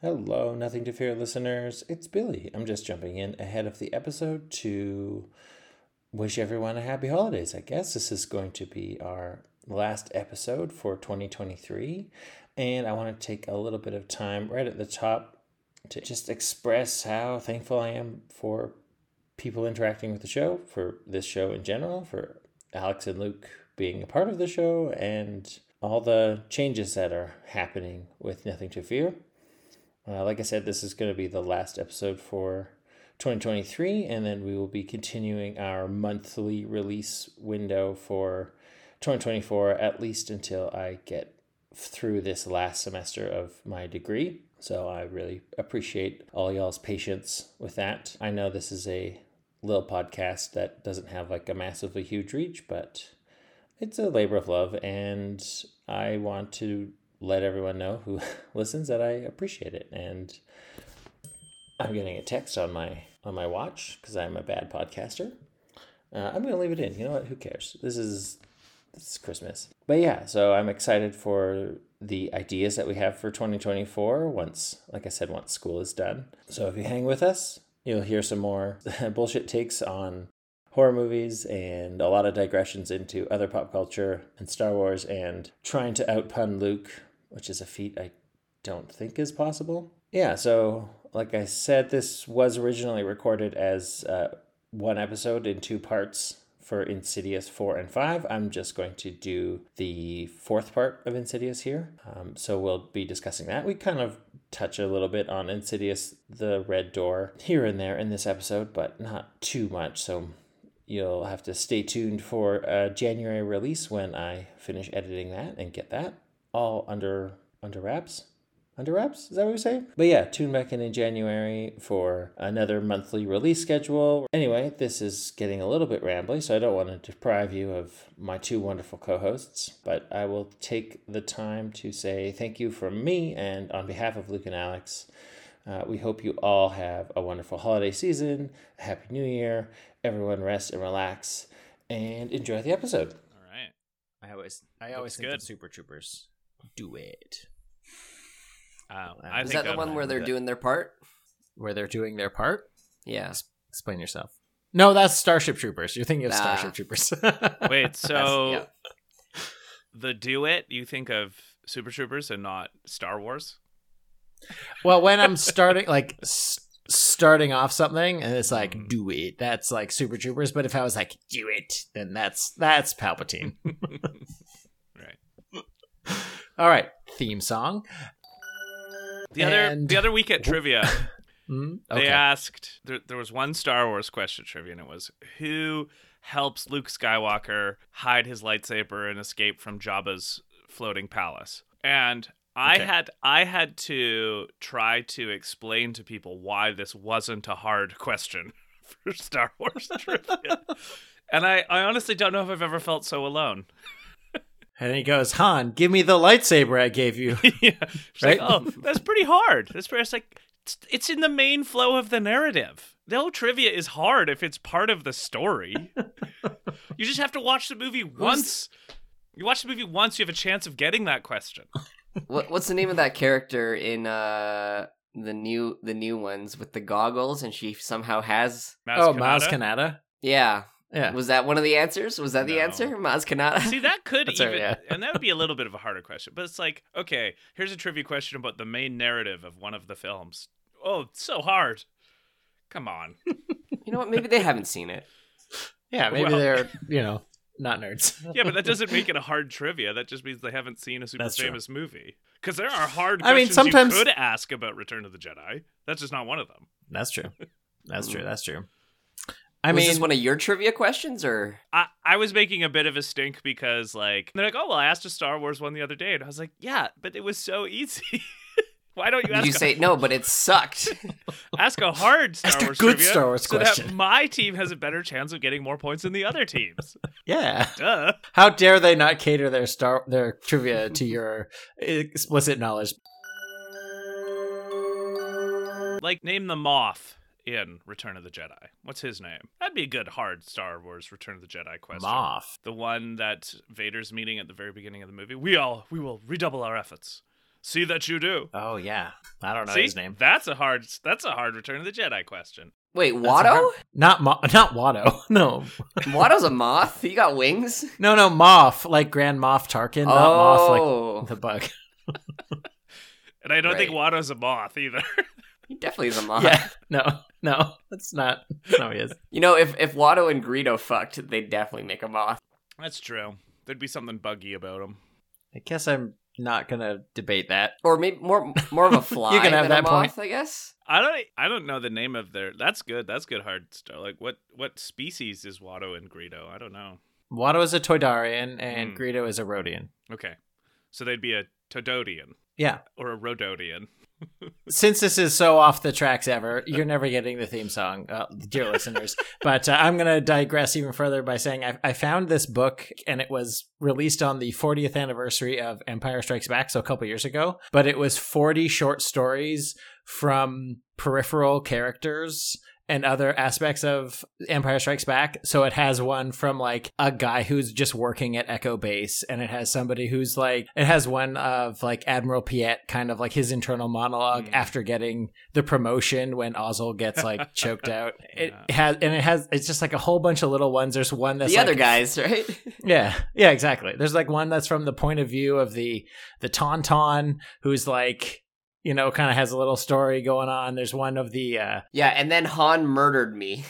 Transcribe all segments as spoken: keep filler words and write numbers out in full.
Hello, Nothing to Fear listeners. It's Billy. I'm just jumping in ahead of the episode to wish everyone a happy holidays. I guess this is going to be our last episode for twenty twenty-three, and I want to take a little bit of time right at the top to just express how thankful I am for people interacting with the show, for this show in general, for Alex and Luke being a part of the show, and all the changes that are happening with Nothing to Fear. Uh, like I said, this is going to be the last episode for twenty twenty-three, and then we will be continuing our monthly release window for twenty twenty-four, at least until I get through this last semester of my degree. So I really appreciate all y'all's patience with that. I know this is a little podcast that doesn't have like a massively huge reach, but it's a labor of love, and I want to let everyone know who listens that I appreciate it. And I'm getting a text on my on my watch because I'm a bad podcaster. Uh, I'm gonna leave it in. You know what? Who cares? This is this is Christmas. But yeah, so I'm excited for the ideas that we have for twenty twenty-four. Once, like I said, once school is done. So if you hang with us, you'll hear some more bullshit takes on horror movies and a lot of digressions into other pop culture and Star Wars and trying to outpun Luke, which is a feat I don't think is possible. Yeah, so like I said, this was originally recorded as uh, one episode in two parts for Insidious four and five. I'm just going to do the fourth part of Insidious here. Um, so we'll be discussing that. We kind of touch a little bit on Insidious, the Red Door, here and there in this episode, but not too much. So you'll have to stay tuned for a January release when I finish editing that and get that all under under wraps. Under wraps? Is that what we say? But yeah, tune back in in January for another monthly release schedule. Anyway, this is getting a little bit rambly, so I don't want to deprive you of my two wonderful co-hosts, but I will take the time to say thank you from me and on behalf of Luke and Alex. Uh, we hope you all have a wonderful holiday season, a happy new year. Everyone rest and relax and enjoy the episode. All right. I always, I always think good. of Super Troopers. Do it. Uh, Wow. I Is think that the one where they're that. doing their part? Where they're doing their part? Yeah. S- Explain yourself. No, that's Starship Troopers. You're thinking of Nah. Starship Troopers. Wait, so yeah. the do it, you think of Super Troopers and not Star Wars? Well, when I'm starting, like, s- starting off something, and it's like, Mm. do it, that's like Super Troopers. But if I was like, do it, then that's that's Palpatine. Right. All right, theme song. The other And- the other week at trivia, Mm, they okay. asked there, there was one Star Wars question trivia, and it was who helps Luke Skywalker hide his lightsaber and escape from Jabba's floating palace. And I Okay. had I had to try to explain to people why this wasn't a hard question for Star Wars trivia. And I, I honestly don't know if I've ever felt so alone. And he goes, Han, give me the lightsaber I gave you. Yeah. It's Right? like, oh, that's pretty hard. That's pretty, it's like, it's, it's in the main flow of the narrative. The whole trivia is hard if it's part of the story. You just have to watch the movie once. You watch the movie once, you have a chance of getting that question. What What's the name of that character in uh the new the new ones with the goggles, and she somehow has? Maz Oh, Kanata? Maz Kanata. Yeah. Yeah. Was that one of the answers? Was that the No. answer? Maz Kanata? See, that could That's even, all right, yeah. and that would be a little bit of a harder question. But it's like, okay, here's a trivia question about the main narrative of one of the films. Oh, it's so hard. Come on. You know what? Maybe they haven't seen it. Yeah, maybe Well- they're, you know, not nerds. Yeah, but that doesn't make it a hard trivia. That just means they haven't seen a super That's true. famous movie. Because there are hard I mean, questions sometimes- you could ask about Return of the Jedi. That's just not one of them. That's true. That's true. That's true. I Was mean, this one of your trivia questions, or I, I was making a bit of a stink because, like, they're like, oh, well, I asked a Star Wars one the other day. And I was like, yeah, but it was so easy. Why don't you did ask you a, say no? But it sucked. ask a hard Star Ask a Wars good trivia Star Wars so question. that my team has a better chance of getting more points than the other teams? yeah. Duh. How dare they not cater their star their trivia to your explicit knowledge? Like, name the Moth in Return of the Jedi. What's his name? That'd be a good hard Star Wars Return of the Jedi question. Moth. The one that Vader's meeting at the very beginning of the movie. We all, we will redouble our efforts. See that you do. Oh yeah, I don't know See? his name. That's a hard. That's a hard Return of the Jedi question. Wait, That's a Watto? hard- Not Mo- not Watto. No, Watto's a moth? He got wings? no, no. Moff, like Grand Moff Tarkin, not Moff, Oh. like the bug. And I don't think Right. Watto's a moth either. He definitely is a moth. Yeah, no, no. That's not. That's not what he is. You know, if, if Watto and Greedo fucked, they'd definitely make a moth. That's true. There'd be something buggy about him. I guess I'm not gonna debate that. Or maybe more more of a fly You can have than a that point. moth, I guess. I don't. I don't know the name of their. That's good. That's good. Hard stuff. Like what? What species is Watto and Greedo? I don't know. Watto is a Toydarian, and Hmm. Greedo is a Rodian. Okay, so they'd be a Tododian Yeah. or a Rododian. Since this is so off the tracks ever, you're never getting the theme song, uh, dear listeners. But uh, I'm going to digress even further by saying I, I found this book, and it was released on the fortieth anniversary of Empire Strikes Back, so a couple years ago. But it was forty short stories from peripheral characters and other aspects of Empire Strikes Back. So it has one from like a guy who's just working at Echo Base, and it has somebody who's like, it has one of like Admiral Piet, kind of like his internal monologue Mm. after getting the promotion when Ozzel gets like choked out. It Yeah. has, and it has, it's just like a whole bunch of little ones. There's one that's The like, other guys, right? yeah, yeah, exactly. There's like one that's from the point of view of the the Tauntaun, who's like, you know, kind of has a little story going on. There's one of the, uh, Yeah, and then Han murdered me.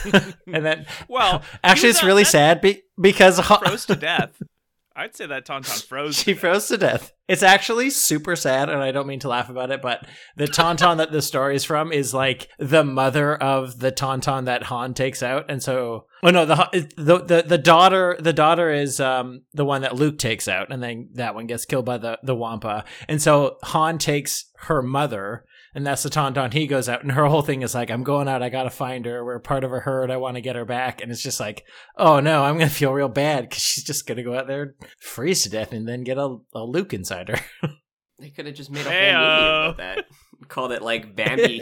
and then, Well, actually, you it's got really that sad be- because Ha- Froze to death. I'd say that Tauntaun froze. she to death. froze to death. It's actually super sad, and I don't mean to laugh about it, but the Tauntaun that the story is from is like the mother of the Tauntaun that Han takes out, and so oh no, the the the, the daughter the daughter is um the one that Luke takes out, and then that one gets killed by the the Wampa, and so Han takes her mother. And that's the Tauntaun he goes out, and her whole thing is like, I'm going out, I gotta find her, we're part of a herd, I want to get her back. And it's just like, oh no, I'm gonna feel real bad because she's just gonna go out there and freeze to death and then get a, a Luke inside her. They could have just made a whole Heyo. movie about that. Called it like Bambi.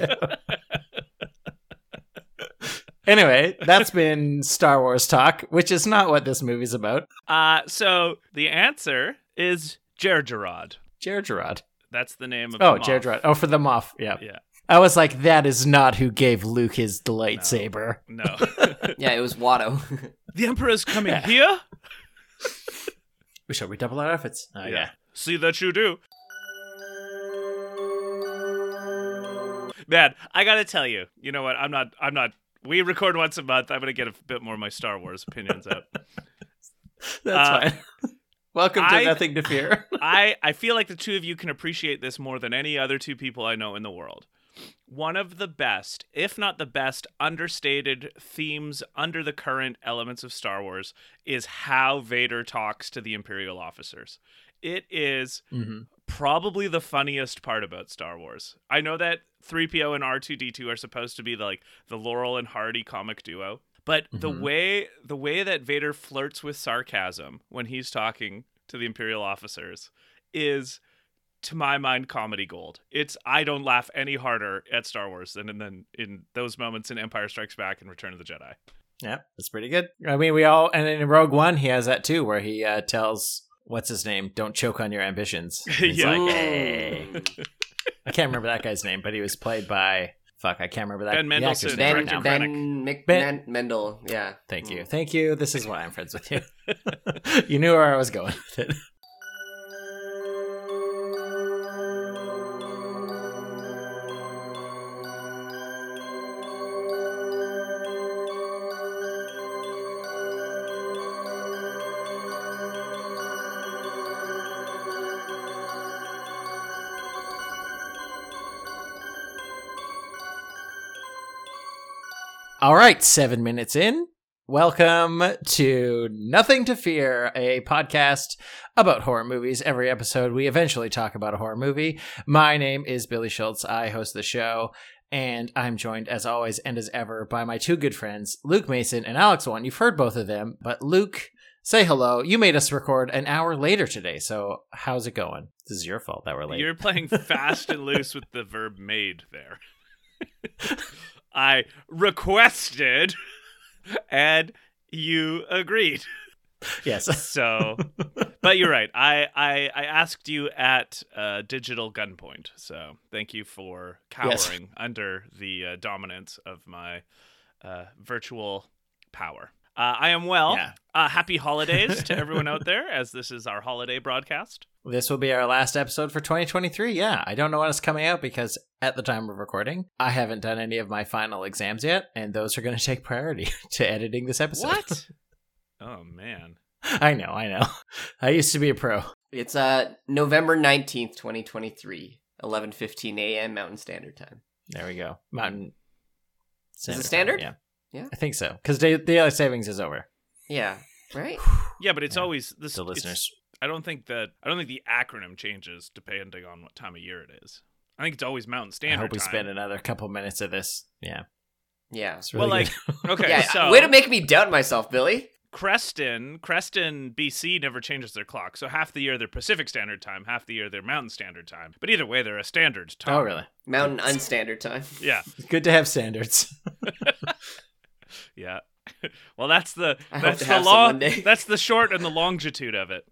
Anyway, that's been Star Wars talk, which is not what this movie's about. Uh, so the answer is Jar Jarrod. Jar Jarrod. That's the name of Oh, the Jar Moff. Jarrod. Oh, for the Moff. Yeah. Yeah. I was like, that is not who gave Luke his lightsaber. No. Yeah, it was Watto. The Emperor's coming Yeah. here? Shall we double our efforts? Oh, yeah. See that you do. Man, I gotta tell you, you know what? I'm not, I'm not, we record once a month. I'm gonna get a bit more of my Star Wars opinions out. That's Uh, fine. Welcome to I- Nothing to Fear. I, I feel like the two of you can appreciate this more than any other two people I know in the world. One of the best, if not the best, understated themes under the current elements of Star Wars is how Vader talks to the Imperial officers. It is Mm-hmm. probably the funniest part about Star Wars. I know that three P O and R two D two are supposed to be the, like the Laurel and Hardy comic duo, but the Mhm. way the way that Vader flirts with sarcasm when he's talking to the Imperial officers is, to my mind, comedy gold. It's I don't laugh any harder at Star Wars than in, than in those moments in Empire Strikes Back and Return of the Jedi. Yeah, that's pretty good. I mean, we all, and in Rogue One, he has that too, where he uh, tells, what's his name? Don't choke on your ambitions. He's Yeah. like, hey. I can't remember that guy's name, but he was played by, fuck, I can't remember that Ben the actor's Mendelsohn, name Ben, right Director now. Ben, Mc, Ben- Men- Mendel, yeah. Thank you. Thank you. This is why I'm friends with you. You knew where I was going with it. All right, seven minutes in. Welcome to Nothing to Fear, a podcast about horror movies. Every episode, we eventually talk about a horror movie. My name is Billy Schultz. I host the show, and I'm joined, as always and as ever, by my two good friends, Luke Mason and Alex One. You've heard both of them, but Luke, say hello. You made us record an hour later today, so how's it going? This is your fault that we're late. You're playing fast and loose with the verb made there. I requested and you agreed. Yes. So, But you're right. I, I, I asked you at uh, digital gunpoint, so thank you for cowering Yes. under the uh, dominance of my uh, virtual power. Uh, I am well. Yeah. Uh, happy holidays to everyone out there, as this is our holiday broadcast. This will be our last episode for twenty twenty-three. Yeah, I don't know when it's coming out because at the time of recording, I haven't done any of my final exams yet, and those are going to take priority to editing this episode. What? Oh, man. I know, I know. I used to be a pro. It's uh November nineteenth, twenty twenty-three, eleven fifteen a.m. Mountain Standard Time. There we go. Mountain. Is it standard? Time, yeah. Yeah. I think so. Because day- daylight savings is over. Yeah, right? Yeah, but it's Yeah. always this. The it's- listeners. I don't think that. I don't think the acronym changes depending on what time of year it is. I think it's always Mountain I Standard hope we Time. spend another couple minutes of this. Yeah. Yeah. It's really well, like, good. okay, yeah, so way to make me doubt myself, Billy. Creston, Creston, B C never changes their clock. So half the year they're Pacific Standard Time, half the year they're Mountain Standard Time. But either way, they're a standard time. Oh, really? Mountain Unstandard Time. Yeah, Good to have standards. yeah. Well, that's the I hope that's to the have some long one day. that's the short and the longitude of it.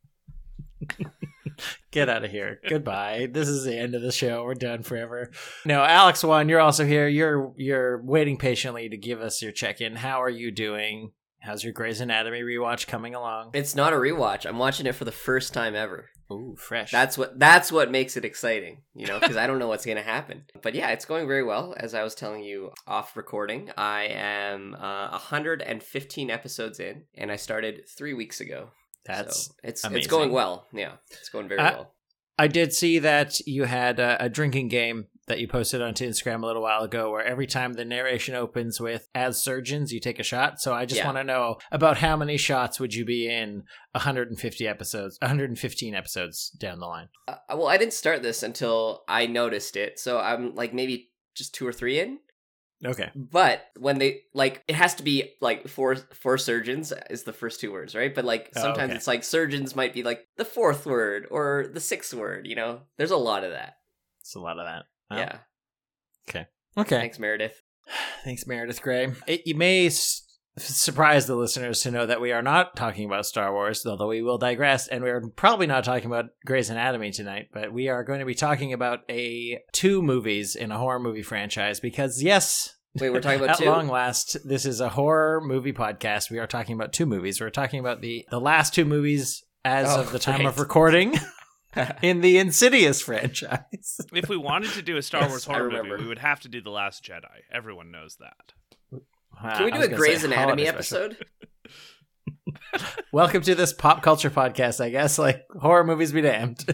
Get out of here. Goodbye. This is the end of the show. We're done forever. No, Alex One, you're also here. You're you're waiting patiently to give us your check-in. How are you doing? How's your Grey's Anatomy rewatch coming along? It's not a rewatch. I'm watching it for the first time ever. Ooh, fresh. That's what that's what makes it exciting, you know, because I don't know what's going to happen. But yeah, it's going very well. As I was telling you off recording, I am uh, one hundred fifteen episodes in, and I started three weeks ago. That's so it's amazing. it's going well. Yeah, it's going very Uh, well. I did see that you had a, a drinking game that you posted onto Instagram a little while ago where every time the narration opens with "as surgeons," you take a shot. So I just Yeah. want to know about how many shots would you be in one hundred fifty episodes, one hundred fifteen episodes down the line? Uh, well, I didn't start this until I noticed it, so I'm like maybe just two or three in. Okay. But when they like, it has to be like four four surgeons is the first two words, right? But like Oh, sometimes okay. it's like surgeons might be like the fourth word or the sixth word. You know, there's a lot of that. It's a lot of that. Oh, Yeah. Okay. Thanks, Meredith. Thanks, Meredith Grey. It, you may s- surprise the listeners to know that we are not talking about Star Wars, although we will digress, and we're probably not talking about Grey's Anatomy tonight, but we are going to be talking about a two movies in a horror movie franchise because, yes, Wait, we're talking about at two? long last, this is a horror movie podcast. We are talking about two movies. We're talking about the, the last two movies as Oh, of the time right. of recording in the Insidious franchise. If we wanted to do a Star Yes, Wars I horror movie, remember. we would have to do The Last Jedi. Everyone knows that. Can we do a Grey's Anatomy episode? Welcome to this pop culture podcast, I guess. Like, horror movies be damned.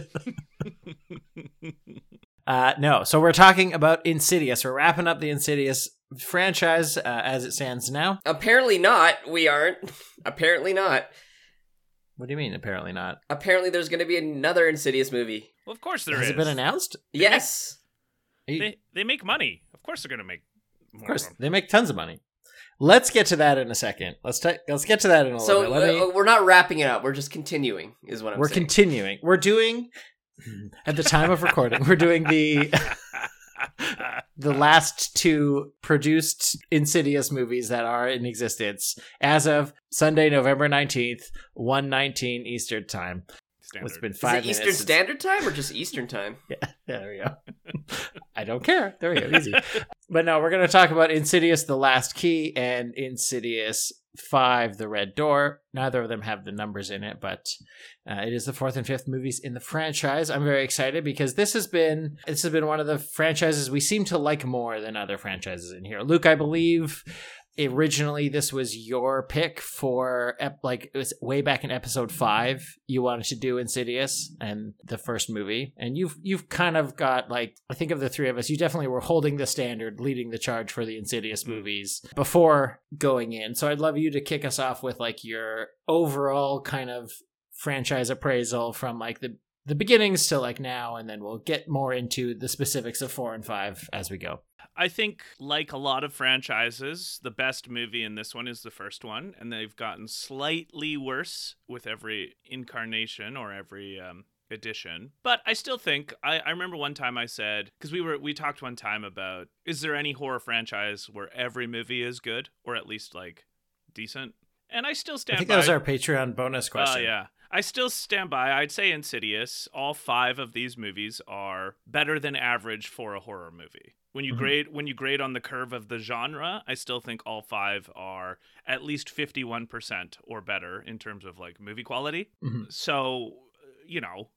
uh, no, so we're talking about Insidious. We're wrapping up the Insidious franchise uh, as it stands now. Apparently not. We aren't. Apparently not. What do you mean, apparently not? Apparently there's going to be another Insidious movie. Well, of course there Has is. it been announced? Yes. Are you- They they make money. Of course they're going to make more of course, them. they make tons of money. Let's get to that in a second. Let's ta- let's get to that in a So little bit. Let me- uh, we're not wrapping it up. We're just continuing, is what I'm we're saying. continuing. We're doing, at the time of recording, we're doing the the last two produced Insidious movies that are in existence as of Sunday, November nineteenth, one nineteen Eastern Time. Standard. It's been Is five it Eastern minutes since- Standard Time or just Eastern Time? Yeah, there we go. I don't care. There we go. Easy. But no, we're going to talk about Insidious, The Last Key, and Insidious five, The Red Door. Neither of them have the numbers in it, but uh, it is the fourth and fifth movies in the franchise. I'm very excited because this has been this has been one of the franchises we seem to like more than other franchises in here. Luke, I believe originally this was your pick for ep- like it was way back in episode five. You wanted to do Insidious and the first movie, and you've you've kind of got like I think of the three of us, you definitely were holding the standard, leading the charge for the Insidious movies before going in. So I'd love you to kick us off with like your overall kind of franchise appraisal from like the the beginnings to like now, and then we'll get more into the specifics of four and five as we go. I think, like a lot of franchises, the best movie in this one is the first one, and they've gotten slightly worse with every incarnation or every um, edition. But I still think I, I remember one time I said, because we were we talked one time about, is there any horror franchise where every movie is good or at least like decent? And I still stand I think by. that was our Patreon bonus Oh question. yeah, I still stand by. I'd say Insidious. All five of these movies are better than average for a horror movie. When you mm-hmm. grade when you grade on the curve of the genre, I still think all five are at least fifty-one percent or better in terms of like movie quality. Mm-hmm. So, you know,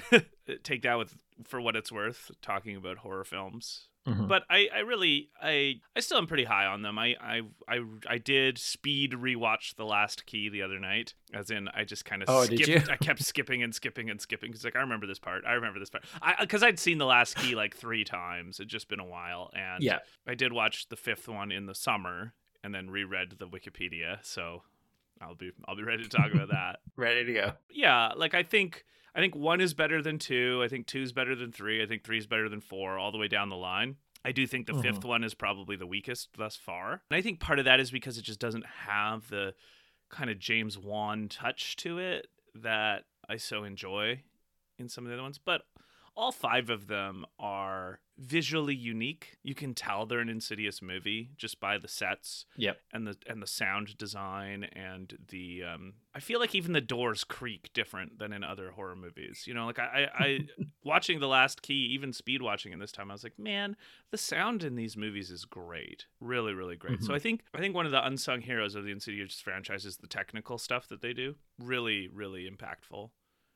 take that with for what it's worth, talking about horror films. Mm-hmm. But I, I really I I still am pretty high on them. I, I I I did speed rewatch The Last Key the other night, as in I just kind of oh, skipped. Did you? I kept skipping and skipping and skipping because like I remember this part. I remember this part. I because I'd seen The Last Key like three times. It'd just been a while, and yeah. I did watch the fifth one in the summer and then reread the Wikipedia. So I'll be I'll be ready to talk about that. Ready to go. Yeah, like I think. I think one is better than two. I think two is better than three. I think three is better than four, all the way down the line. I do think the mm-hmm. fifth one is probably the weakest thus far. And I think part of that is because it just doesn't have the kind of James Wan touch to it that I so enjoy in some of the other ones. But all five of them are visually unique. You can tell they're an Insidious movie just by the sets, yep, and the and the sound design and the. Um, I feel like even the doors creak different than in other horror movies. You know, like I, I, I watching The Last Key, even speed watching it this time, I was like, man, the sound in these movies is great, really, really great. Mm-hmm. So I think I think one of the unsung heroes of the Insidious franchise is the technical stuff that they do. Really, really impactful.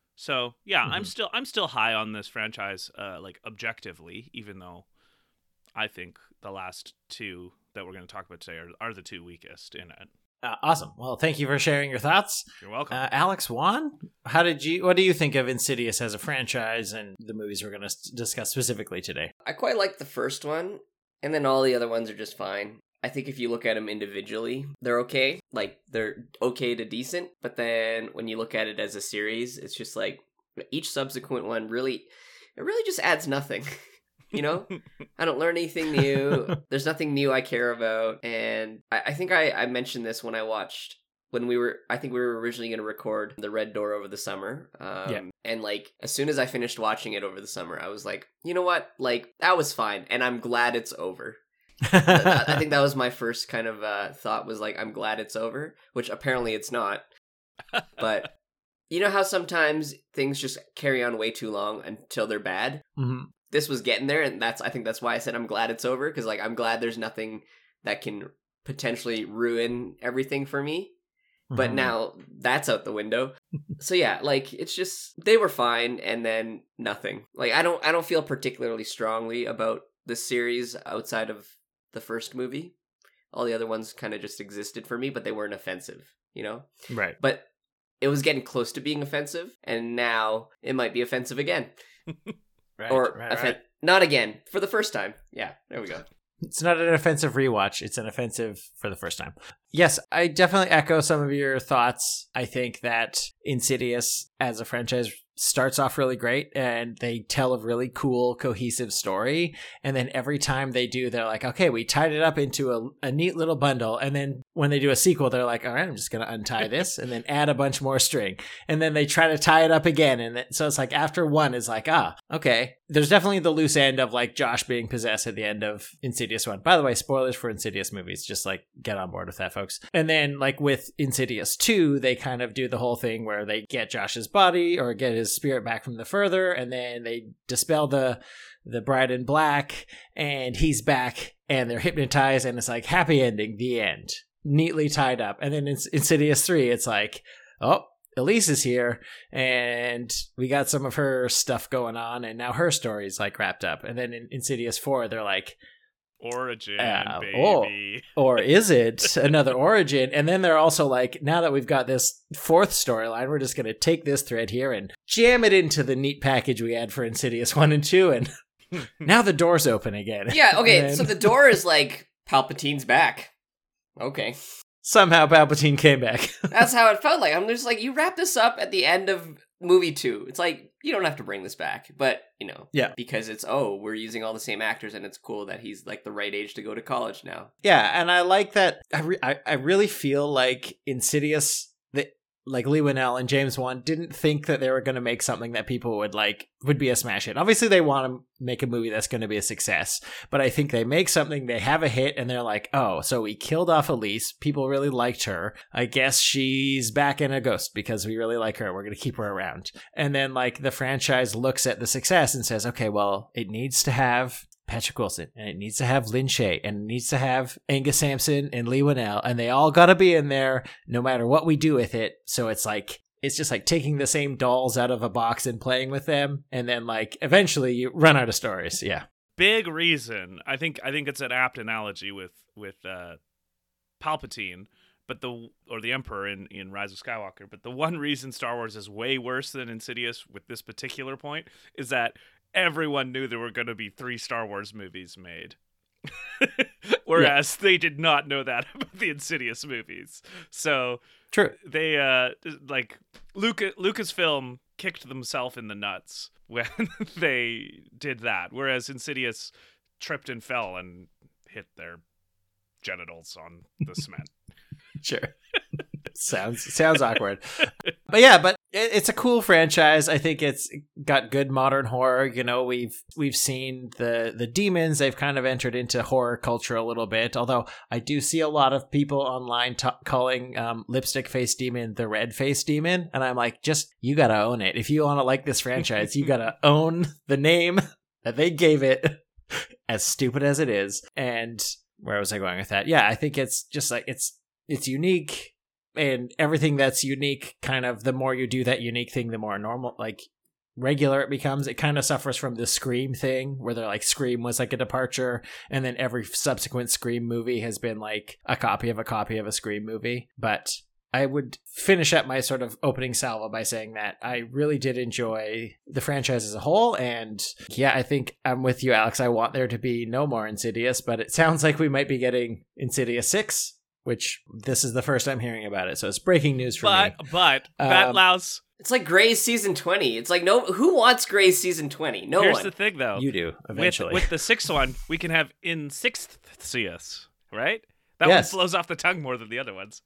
So yeah, mm-hmm. I'm still I'm still high on this franchise, uh, like objectively, even though I think the last two that we're going to talk about today are, are the two weakest in it. Uh, awesome. Well, thank you for sharing your thoughts. You're welcome. Uh, Alex Wan, how did you? What do you think of Insidious as a franchise and the movies we're going to s- discuss specifically today? I quite like the first one, and then all the other ones are just fine. I think if you look at them individually, they're okay. Like, they're okay to decent. But then when you look at it as a series, it's just like each subsequent one really, it really just adds nothing. You know? I don't learn anything new. There's nothing new I care about. And I, I think I, I mentioned this when I watched, when we were, I think we were originally going to record The Red Door over the summer. Um, yeah. And like, as soon as I finished watching it over the summer, I was like, you know what? Like, that was fine. And I'm glad it's over. I think that was my first kind of uh, thought was like, I'm glad it's over, which apparently it's not. But you know how sometimes things just carry on way too long until they're bad? Mm-hmm. This was getting there, and that's I think that's why I said I'm glad it's over, because like I'm glad there's nothing that can potentially ruin everything for me. Mm-hmm. But now that's out the window. So yeah, like it's just they were fine, and then nothing. Like I don't I don't feel particularly strongly about this series outside of the first movie. All the other ones kind of just existed for me, but they weren't offensive, you know? Right. But it was getting close to being offensive, and now it might be offensive again. right, or right, offen- right. Not again, for the first time. Yeah, there we go. It's not an offensive rewatch. It's an offensive for the first time. Yes, I definitely echo some of your thoughts. I think that Insidious as a franchise starts off really great and they tell a really cool, cohesive story. And then every time they do, they're like, okay, we tied it up into a, a neat little bundle. And then when they do a sequel, they're like, all right, I'm just going to untie this and then add a bunch more string. And then they try to tie it up again. And then, so it's like after one is like, ah, okay. There's definitely the loose end of like Josh being possessed at the end of Insidious one. By the way, spoilers for Insidious movies. Just like get on board with that, folks. And then like with Insidious two, they kind of do the whole thing where they get Josh's body or get his spirit back from the further, and then they dispel the the bride in black, and he's back, and they're hypnotized, and it's like happy ending, the end, neatly tied up. And then in Insidious three, it's like, oh, Elise is here, and we got some of her stuff going on, and now her story's like wrapped up. And then in Insidious four, they're like, origin, uh, baby. Or, or is it another origin? And then they're also like, now that we've got this fourth storyline, we're just going to take this thread here and jam it into the neat package we had for Insidious one and two. And now the door's open again. Yeah, okay, then, so the door is like, Palpatine's back. Okay. Somehow Palpatine came back. That's how it felt like. I'm just like, you wrap this up at the end of movie two. It's like, you don't have to bring this back. But, you know, yeah, because it's, oh, we're using all the same actors and it's cool that he's like the right age to go to college now. Yeah, and I like that. I, re- I, I really feel like Insidious, the, like Leigh Whannell and James Wan didn't think that they were going to make something that people would like, would be a smash hit. Obviously they want to make a movie that's going to be a success, but I think they make something, they have a hit, and they're like, oh, so we killed off Elise. People really liked her. I guess she's back in a ghost because we really like her. We're going to keep her around. And then like the franchise looks at the success and says, okay, well, it needs to have Patrick Wilson, and it needs to have Lin Shaye, and it needs to have Angus Sampson and Leigh Whannell, and they all gotta be in there no matter what we do with it. So it's like, it's just like taking the same dolls out of a box and playing with them, and then like eventually you run out of stories. Yeah. Big reason. I think I think it's an apt analogy with with uh, Palpatine, but the or the Emperor in, in Rise of Skywalker. But the one reason Star Wars is way worse than Insidious with this particular point is that everyone knew there were going to be three Star Wars movies made. Whereas yeah. they did not know that about the Insidious movies. So true. They, uh, like, Lucas, Lucasfilm kicked themselves in the nuts when they did that. Whereas Insidious tripped and fell and hit their genitals on the cement. Sure. sounds sounds awkward. But yeah, but it, it's a cool franchise. I think it's got good modern horror. You know, we've we've seen the the demons. They've kind of entered into horror culture a little bit. Although I do see a lot of people online t- calling um, Lipstick Face Demon the Red Face Demon, and I'm like, just you gotta own it. If you want to like this franchise, you gotta own the name that they gave it, as stupid as it is. And where was I going with that? Yeah, I think it's just like it's it's unique. And everything that's unique, kind of, the more you do that unique thing, the more normal, like, regular it becomes. It kind of suffers from the Scream thing, where they're like, Scream was like a departure, and then every subsequent Scream movie has been like a copy of a copy of a Scream movie. But I would finish up my sort of opening salvo by saying that I really did enjoy the franchise as a whole. And yeah, I think I'm with you, Alex. I want there to be no more Insidious, but it sounds like we might be getting Insidious six. Which this is the first time hearing about it, so it's breaking news for but, me. But, um, Bat Louse... It's like Grey's season twenty. It's like, no, who wants Grey's season twenty? No Here's one. Here's the thing, though. You do, eventually. With, with the sixth one, we can have in sixth C S, right? That yes. one flows off the tongue more than the other ones.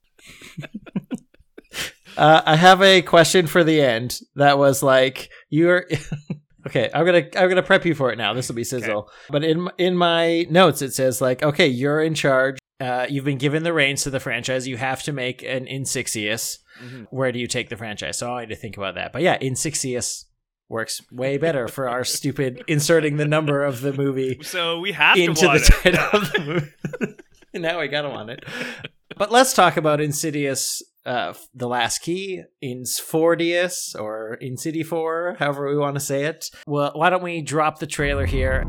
uh, I have a question for the end that was like, you're... Okay, I'm gonna I'm gonna prep you for it now. This will be sizzle. Okay. But in in my notes, it says like, okay, you're in charge. Uh, you've been given the reins to the franchise. You have to make an Insidious. Mm-hmm. Where do you take the franchise? So I need to think about that. But yeah, Insidious works way better for our stupid inserting the number of the movie. So we have into to want the it. title of the movie. Now we gotta want it. But let's talk about Insidious, uh, The Last Key, Insfordious, or Insidifour, however we want to say it. Well, why don't we drop the trailer here?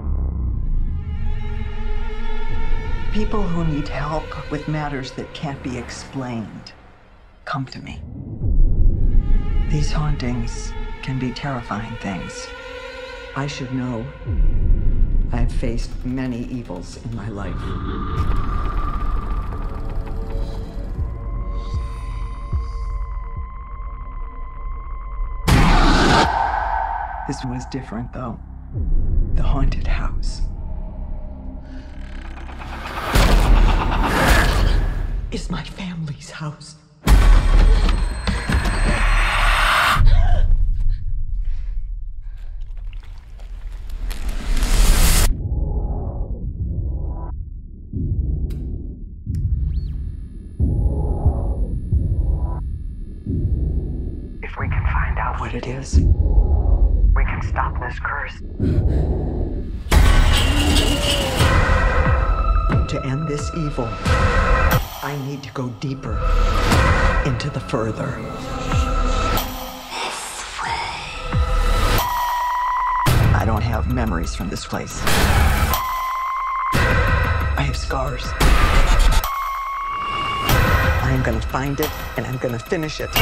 People who need help with matters that can't be explained come to me. These hauntings can be terrifying things. I should know. I've faced many evils in my life. This was different, though. The haunted house. Is my family's house. If we can find out what it is, we can stop this curse. To end this evil, I need to go deeper into the further. This way. I don't have memories from this place. I have scars. I am gonna find it, and I'm gonna finish it.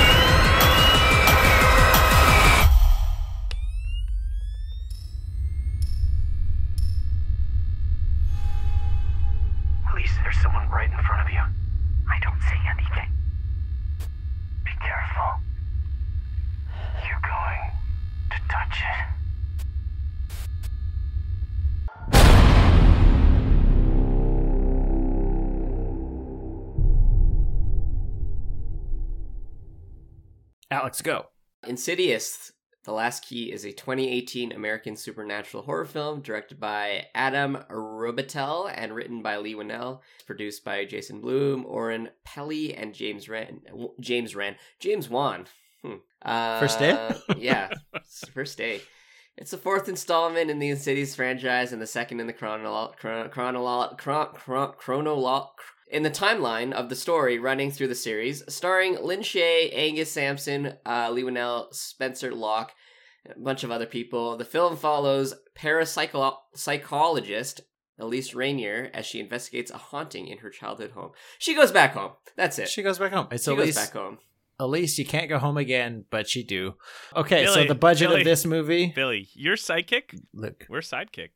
Alex, go. Insidious, The Last Key is a twenty eighteen American supernatural horror film directed by Adam Robitel and written by Lee Winnell. Produced by Jason Blum, Oren Peli, and James Wren. James Wren. James Wan. Hmm. Uh, First day? Yeah, it's the first day. It's the fourth installment in the Insidious franchise and the second in the chronolo- chron- chronolo- chron- chron- chronolo- in the timeline of the story running through the series, starring Lin Shaye, Angus Sampson, uh, Lee Winnell, Spencer Locke, a bunch of other people. The film follows parapsychologist Elise Rainier as she investigates a haunting in her childhood home. She goes back home. That's it. She goes back home. It's She Elise. goes back home. Elise, you can't go home again, but she do. Okay, so Billy, the budget Billy. of this movie. Billy, you're sidekick? Look. We're sidekick.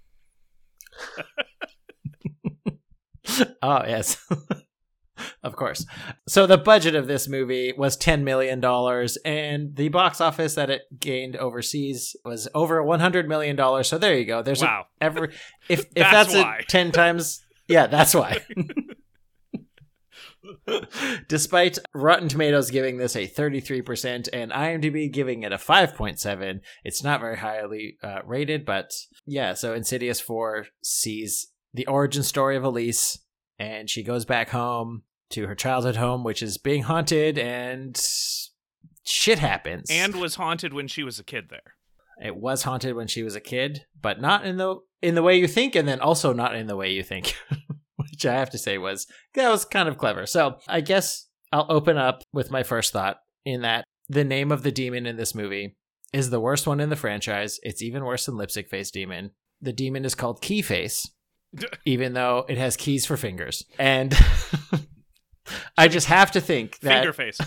Oh, yes. Of course. So the budget of this movie was ten million dollars, and the box office that it gained overseas was over one hundred million dollars. So there you go. There's Wow. a, every if if That's that's, why. a ten times, yeah, that's why. Despite Rotten Tomatoes giving this a thirty-three percent and IMDb giving it a five point seven, it's not very highly uh, rated, but yeah, so Insidious four sees the origin story of Elise, and she goes back home to her childhood home, which is being haunted, and shit happens. And was haunted when she was a kid there. It was haunted when she was a kid, but not in the in the way you think, and then also not in the way you think. Which I have to say was, that was kind of clever. So I guess I'll open up with my first thought in that the name of the demon in this movie is the worst one in the franchise. It's even worse than Lipstick Face Demon. The demon is called Keyface, even though it has keys for fingers. And I just have to think that... Finger face.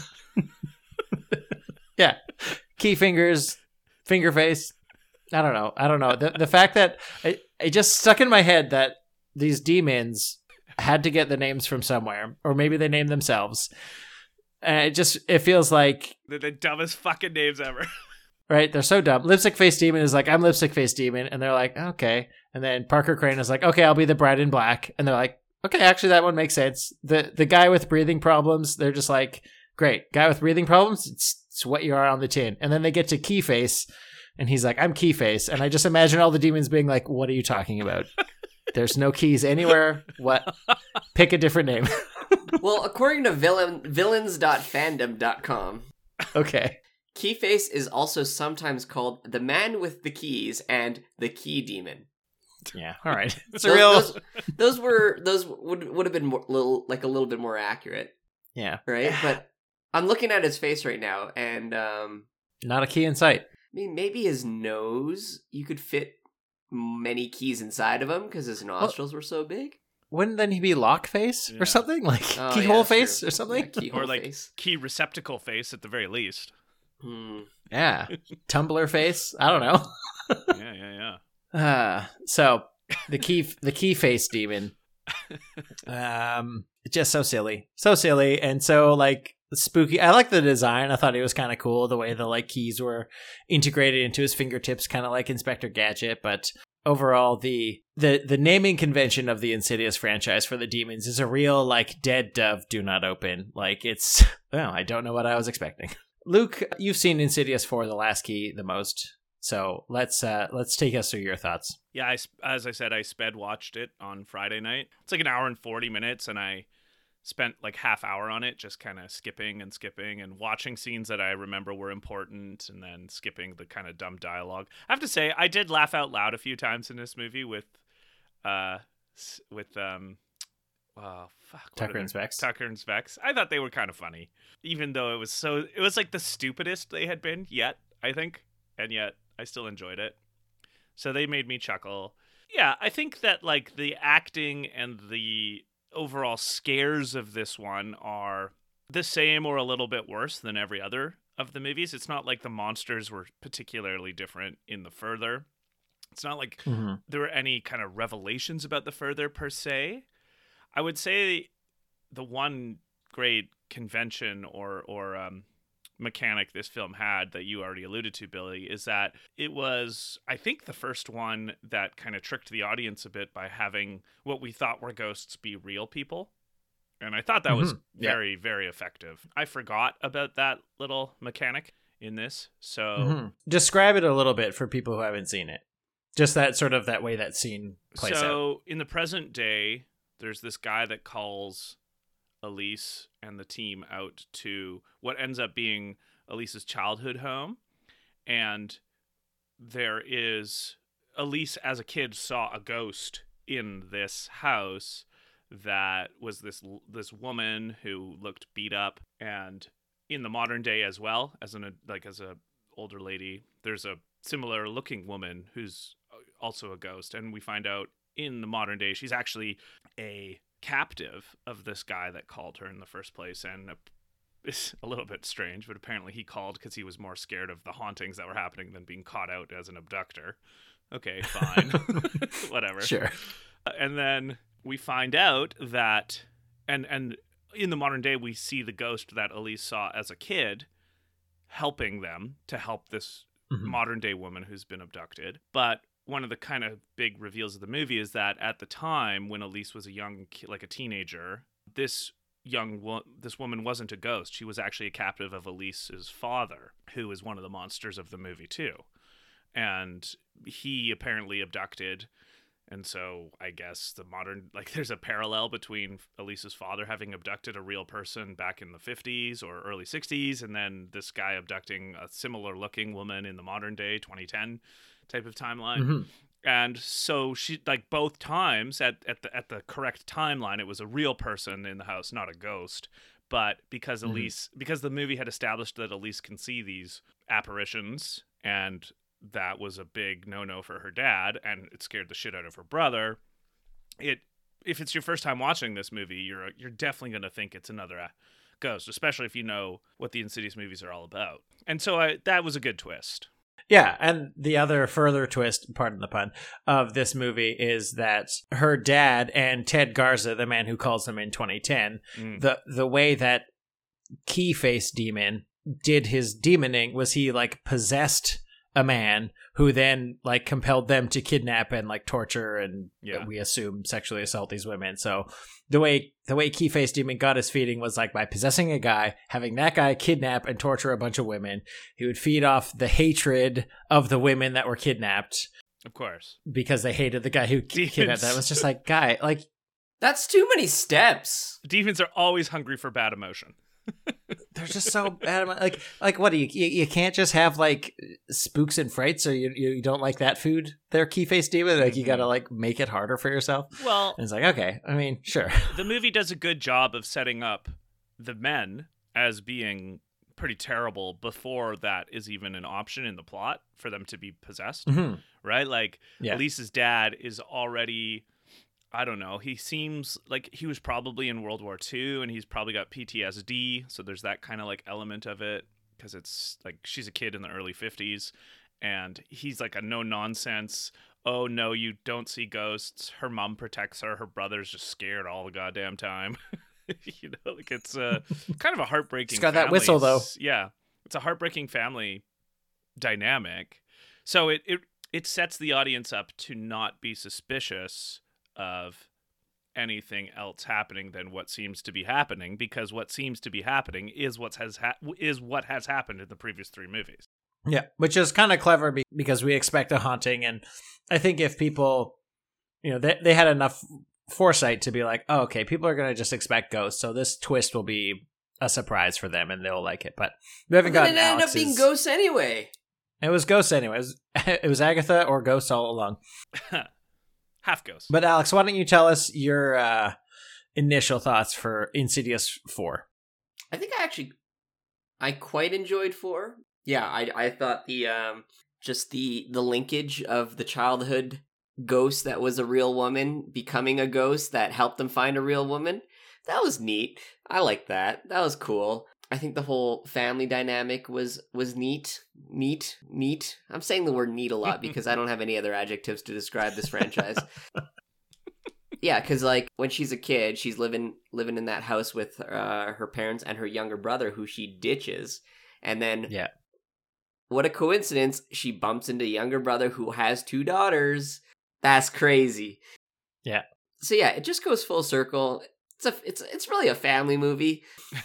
Yeah. Key fingers, finger face. I don't know. I don't know. The, the fact that it, it just stuck in my head that these demons had to get the names from somewhere, or maybe they named themselves. And it just, it feels like, They're the dumbest fucking names ever. right? They're so dumb. Lipstick Face Demon is like, I'm Lipstick Face Demon. And they're like, okay. And then Parker Crane is like, okay, I'll be the Bride in Black. And they're like, okay, actually that one makes sense. The the guy with breathing problems, they're just like, great. Guy with breathing problems, it's, it's what you are on the tin. And then they get to Keyface, and he's like, I'm Keyface. And I just imagine all the demons being like, what are you talking about? There's no keys anywhere. What? Pick a different name. Well, according to villain, villains dot fandom dot com, Okay. Keyface is also sometimes called the man with the keys and the key demon. Yeah. All right. It's a Those, real. those, those were those would would have been more, little like a little bit more accurate, Yeah. right? But I'm looking at his face right now, and um, Not a key in sight. I mean, maybe his nose you could fit many keys inside of him because his nostrils were so big. Wouldn't then he be lock face Yeah. or something? Like Oh, keyhole yeah, that's face true. or something? Yeah, keyhole Or like face. key receptacle face at the very least. Hmm. Yeah. Tumblr face? I don't know. Yeah, yeah, yeah. Uh, so the key the key face demon. Um just so silly. So silly and so like spooky. I like the design. I thought it was kind of cool the way the like keys were integrated into his fingertips, kind of like Inspector Gadget, but overall the the the naming convention of the Insidious franchise for the demons is a real like dead dove do not open. Like it's well, I don't know what I was expecting. Luke, you've seen Insidious four The Last Key the most. So let's uh let's take us through your thoughts. Yeah, I, sp- as I said, I sped watched it on Friday night. It's like an hour and forty minutes, and I spent like half hour on it, just kind of skipping and skipping and watching scenes that I remember were important, and then skipping the kind of dumb dialogue. I have to say, I did laugh out loud a few times in this movie with, uh, s- with um, oh fuck, what Tucker are and they- Specs. Tucker and Specs. I thought they were kind of funny, even though it was so. It was like the stupidest they had been yet, I think, and yet I still enjoyed it. So they made me chuckle. Yeah, I think that like the acting and the overall scares of this one are the same or a little bit worse than every other of the movies. It's not like the monsters were particularly different in the Further. It's not like Mm-hmm. there were any kind of revelations about the Further per se. I would say the one great convention or or um, mechanic this film had that you already alluded to, Billy, is that it was, I think, the first one that kind of tricked the audience a bit by having what we thought were ghosts be real people, And I thought that was Mm-hmm. Yeah. very, very effective. I forgot about that little mechanic in this. So Mm-hmm. Describe it a little bit for people who haven't seen it. Just that sort of that way that scene plays out. So in the present day, there's this guy that calls Elise and the team out to what ends up being Elise's childhood home. And there is, Elise as a kid saw a ghost in this house that was this this woman who looked beat up. And in the modern day as well, as an like as a older lady, there's a similar looking woman who's also a ghost, and we find out in the modern day she's actually a captive of this guy that called her in the first place. And it's a little bit strange, but apparently he called because he was more scared of the hauntings that were happening than being caught out as an abductor. Okay, fine. Whatever. Sure. And then we find out that and and in the modern day we see the ghost that Elise saw as a kid helping them to help this mm-hmm. modern day woman who's been abducted. But one of the kind of big reveals of the movie is that at the time when Elise was a young, like a teenager, this young wo- this woman wasn't a ghost. She was actually a captive of Elise's father, who is one of the monsters of the movie too. And he apparently abducted. And so I guess the modern, like there's a parallel between Elise's father having abducted a real person back in the fifties or early sixties, and then this guy abducting a similar looking woman in the modern day, twenty ten type of timeline. Mm-hmm. And so she, like both times at, at the at the correct timeline, it was a real person in the house, not a ghost. But because mm-hmm. Elise, because the movie had established that Elise can see these apparitions, and that was a big no-no for her dad, and it scared the shit out of her brother. It, if it's your first time watching this movie, you're you're definitely going to think it's another ghost, especially if you know what the Insidious movies are all about. And so I, that was a good twist. Yeah, and the other further twist, pardon the pun, of this movie is that her dad and Ted Garza, the man who calls him in twenty ten, mm. the the way that Keyface Demon did his demoning was he like possessed a man who then like compelled them to kidnap and like torture and yeah. we assume sexually assault these women. So the way the way Keyface Demon got his feeding was like by possessing a guy, having that guy kidnap and torture a bunch of women. He would feed off the hatred of the women that were kidnapped, of course, because they hated the guy who Demons. kidnapped them. It was just like, guy, like that's too many steps. Demons are always hungry for bad emotion. They're just so bad. Like, like what do you, you? You can't just have like spooks and frights, or you you don't like that food. There, Keyface Demon. Like, you gotta like make it harder for yourself. Well, and it's like, okay, I mean, sure. The movie does a good job of setting up the men as being pretty terrible before that is even an option in the plot for them to be possessed, mm-hmm. right? Like, yeah. Elise's dad is already. I don't know. He seems like he was probably in World War Two, and he's probably got P T S D. So there's that kind of like element of it, because it's like she's a kid in the early fifties, and he's like a no nonsense. Oh no, you don't see ghosts. Her mom protects her. Her brother's just scared all the goddamn time. You know, like it's a kind of a heartbreaking. It's got family. that whistle though. Yeah, it's a heartbreaking family dynamic. So it it it sets the audience up to not be suspicious of anything else happening than what seems to be happening, because what seems to be happening is what has ha- is what has happened in the previous three movies. Yeah, which is kind of clever be- because we expect a haunting, and I think if people, you know, they they had enough foresight to be like, oh, okay, people are going to just expect ghosts, so this twist will be a surprise for them and they'll like it. But we haven't well, gotten it ended up being ghosts anyway. It was ghosts anyway. It was, it was Agatha or ghosts all along. Half ghost. But Alex, why don't you tell us your uh, initial thoughts for Insidious four? I think I actually, I quite enjoyed four. Yeah, I I thought the um just the the linkage of the childhood ghost that was a real woman becoming a ghost that helped them find a real woman, that was neat. I liked that. That was cool. I think the whole family dynamic was was neat, neat, neat. I'm saying the word neat a lot because I don't have any other adjectives to describe this franchise. Yeah, because like when she's a kid, she's living living in that house with uh, her parents and her younger brother, who she ditches, and then yeah, what a coincidence! She bumps into a younger brother who has two daughters. That's crazy. Yeah. So yeah, it just goes full circle. It's a it's it's really a family movie.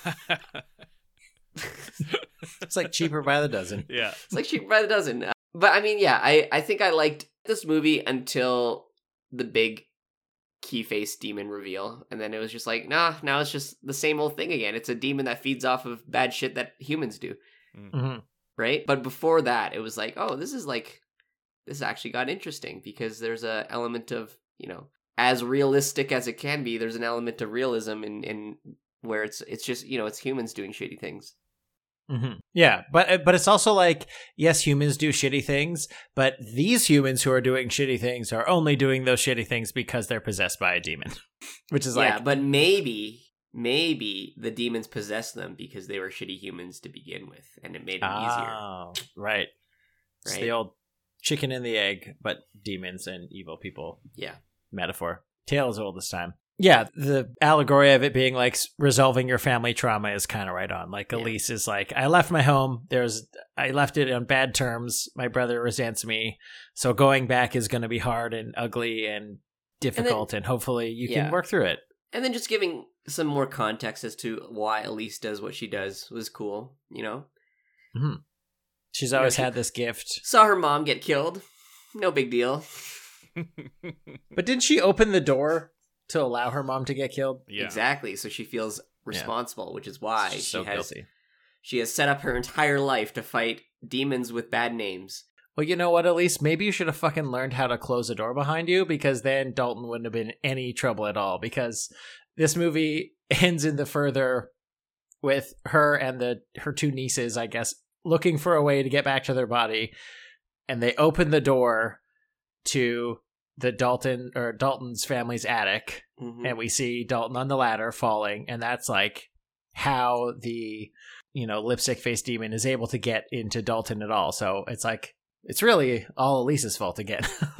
It's like cheaper by the dozen. Yeah. It's like cheaper by the dozen. Uh, but I mean, yeah, I I think I liked this movie until the big key face demon reveal, and then it was just like, nah, now it's just the same old thing again. It's a demon that feeds off of bad shit that humans do, Mm-hmm. right? But before that, it was like, oh, this is like, this actually got interesting because there's a element of, you know, as realistic as it can be. There's an element of realism in in where it's it's just, you know, it's humans doing shitty things. Mm-hmm. Yeah, but but it's also like, yes, humans do shitty things, but these humans who are doing shitty things are only doing those shitty things because they're possessed by a demon, which is Yeah, like, but maybe maybe the demons possessed them because they were shitty humans to begin with, and it made them easier. oh, right. It's Right? the old chicken and the egg, but demons and evil people Yeah. metaphor. Tale as old as time. Yeah, the allegory of it being like s- resolving your family trauma is kind of right on. Like Yeah. Elise is like, I left my home. There's, I left it on bad terms. My brother resents me, so going back is going to be hard and ugly and difficult. And, hopefully you yeah. can work through it. And then just giving some more context as to why Elise does what she does was cool, you know? She's Yeah, always she- had this gift. Saw her mom get killed. No big deal. But didn't she open the door to allow her mom to get killed? Yeah. Exactly. So she feels responsible, which is why She's she so has guilty. she has set up her entire life to fight demons with bad names. Well, you know what, Elise? Maybe you should have fucking learned how to close a door behind you, because then Dalton wouldn't have been in any trouble at all. Because this movie ends in the further with her and the her two nieces, I guess, looking for a way to get back to their body, and they open the door to the Dalton or Dalton's family's attic, Mhm. and we see Dalton on the ladder falling, and that's like how the, you know, lipstick face demon is able to get into Dalton at all. So it's like, it's really all Elise's fault again.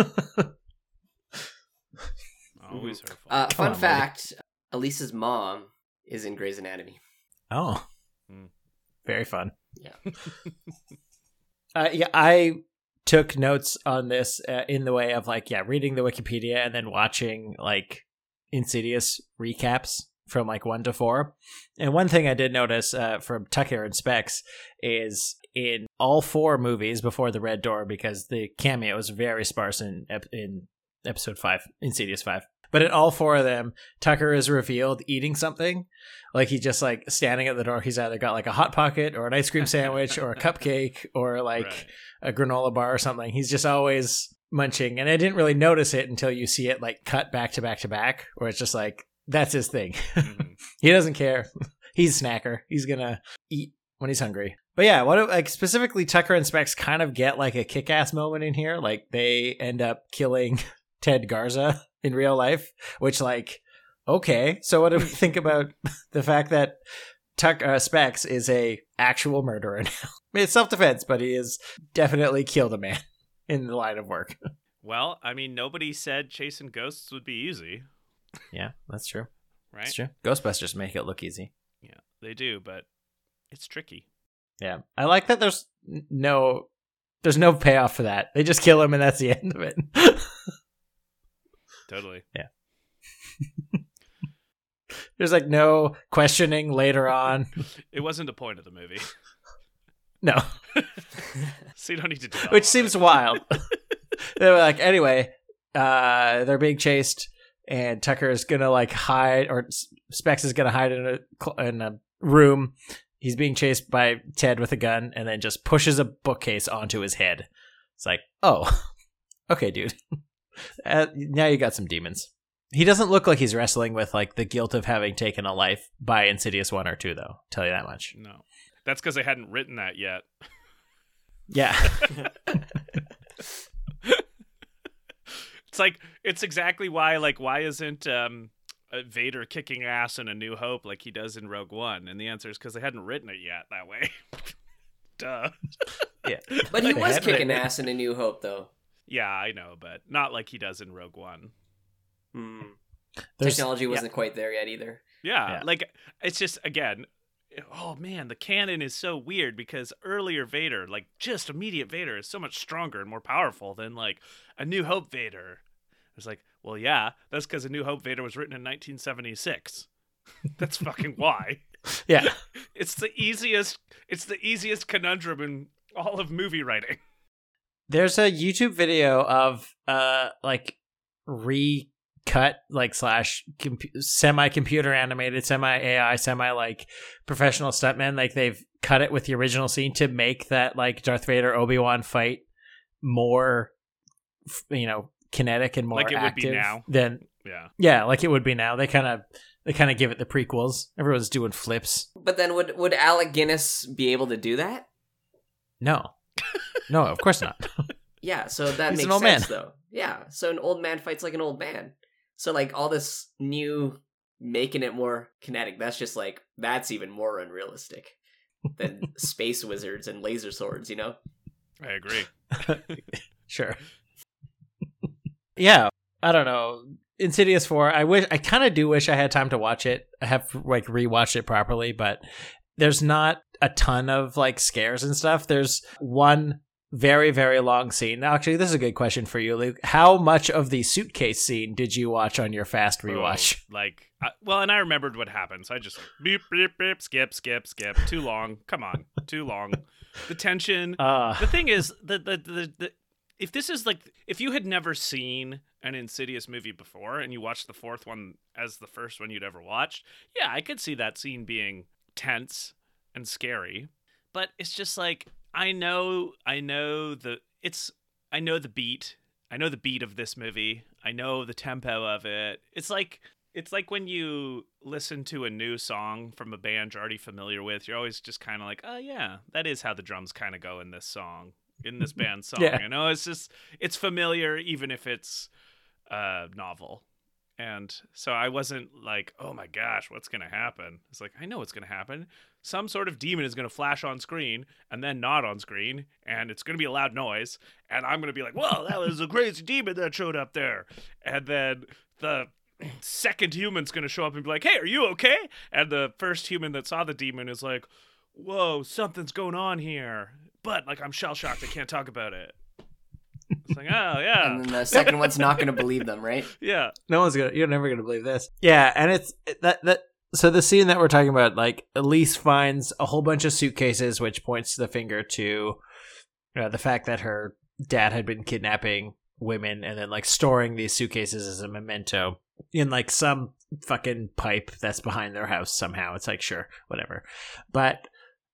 Always her fault. Uh, Come fun on, lady. fact, Elise's mom is in Grey's Anatomy. Oh, Hmm. very fun. Yeah. Uh, yeah, I took notes on this uh, in the way of like, yeah, reading the Wikipedia and then watching like Insidious recaps from like one to four. And one thing I did notice uh, from Tucker and Specs is in all four movies before the Red Door, because the cameo was very sparse in ep- in episode five, Insidious five. But in all four of them, Tucker is revealed eating something. Like he just like standing at the door. He's either got like a Hot Pocket or an ice cream sandwich or a cupcake or like Right. a granola bar or something. He's just always munching. And I didn't really notice it until you see it like cut back to back to back, where it's just like, that's his thing. Mhm. He doesn't care. He's a snacker. He's gonna eat when he's hungry. But yeah, what like specifically Tucker and Specs kind of get like a kick-ass moment in here. Like they end up killing Ted Garza in real life, which like, okay. So what do we think about the fact that Tuck uh, Specs is a actual murderer now? I mean, it's self-defense, but he has definitely killed a man in the line of work. Well, I mean, nobody said chasing ghosts would be easy, Yeah, that's true. right? That's true. Ghostbusters make it look easy. Yeah, they do, but it's tricky. Yeah, I like that. There's n- no, there's no payoff for that. They just kill him, and that's the end of it. Totally. There's like no questioning later on. It wasn't the point of the movie, No, so you don't need to do that. which seems wild. They were like, anyway, uh, they're being chased, and Tucker is gonna like hide, or S- Specs is gonna hide in a cl- in a room. He's being chased by Ted with a gun, and then just pushes a bookcase onto his head. It's like, oh, okay, dude. Uh, now you got some demons. He doesn't look like he's wrestling with like the guilt of having taken a life by Insidious one or two, though. Tell you that much. No, that's because they hadn't written that yet. Yeah. It's like it's exactly why like why isn't um uh, Vader kicking ass in A New Hope like he does in Rogue One? And the answer is because they hadn't written it yet that way. Duh. Yeah. But he They was had kicking written- ass in A New Hope, though. Yeah, I know, but not like he does in Rogue One. Hmm. There's- Technology wasn't quite there yet either. Yeah, Yeah. like it's just again, oh man, the canon is so weird because earlier Vader, like just immediate Vader, is so much stronger and more powerful than like A New Hope Vader. It's like, well, yeah, that's because A New Hope Vader was written in nineteen seventy-six. That's fucking why. Yeah. It's the easiest it's the easiest conundrum in all of movie writing. There's a YouTube video of uh like recut like slash com- semi computer animated, semi A I, semi like professional stuntmen. Like they've cut it with the original scene to make that like Darth Vader Obi-Wan fight more, you know, kinetic and more Like it would active be now. than Yeah. yeah, like it would be now. They kind of they kind of give it the prequels. Everyone's doing flips. But then would would Alec Guinness be able to do that? No, no, of course not. Yeah, so that He's makes an old sense man. though. Yeah, so an old man fights like an old man. So like all this new making it more kinetic, that's just like that's even more unrealistic than space wizards and laser swords, you know? I agree. Sure. Yeah, I don't know. Insidious four, I wish I kind of do wish I had time to watch it. I have like rewatched it properly, but there's not a ton of like scares and stuff. There's one very very long scene. Now actually this is a good question for you, Luke. How much of the suitcase scene did you watch on your fast rewatch? Oh, like, uh, well, and I remembered what happened, so I just beep, beep, beep, skip, skip, skip. Too long. Come on, too long. The tension. Uh, The thing is, the, the the the if this is like, if you had never seen an Insidious movie before and you watched the fourth one as the first one you'd ever watched, yeah, I could see that scene being tense and scary. But it's just like, I know, I know the it's, I know the beat. I know the beat of this movie. I know the tempo of it. It's like. It's like when you listen to a new song from a band you're already familiar with, you're always just kind of like, oh, yeah, that is how the drums kind of go in this song, in this band's song. Yeah. You know, it's just, it's familiar, even if it's uh, novel. And so I wasn't like, oh my gosh, what's going to happen? It's like, I know what's going to happen. Some sort of demon is going to flash on screen and then not on screen, and it's going to be a loud noise. And I'm going to be like, whoa, that was a crazy demon that showed up there. And then the second human's gonna show up and be like, hey, are you okay? And the first human that saw the demon is like, whoa, something's going on here, but like I'm shell-shocked, I can't talk about it. It's like, oh yeah. And then the second one's not going to believe them, right? Yeah. no one's gonna. You're never gonna believe this. Yeah, and it's that that. So the scene that we're talking about, like Elise finds a whole bunch of suitcases, which points the finger to you know, the fact that her dad had been kidnapping women and then like storing these suitcases as a memento in like some fucking pipe that's behind their house somehow. It's like, sure, whatever. But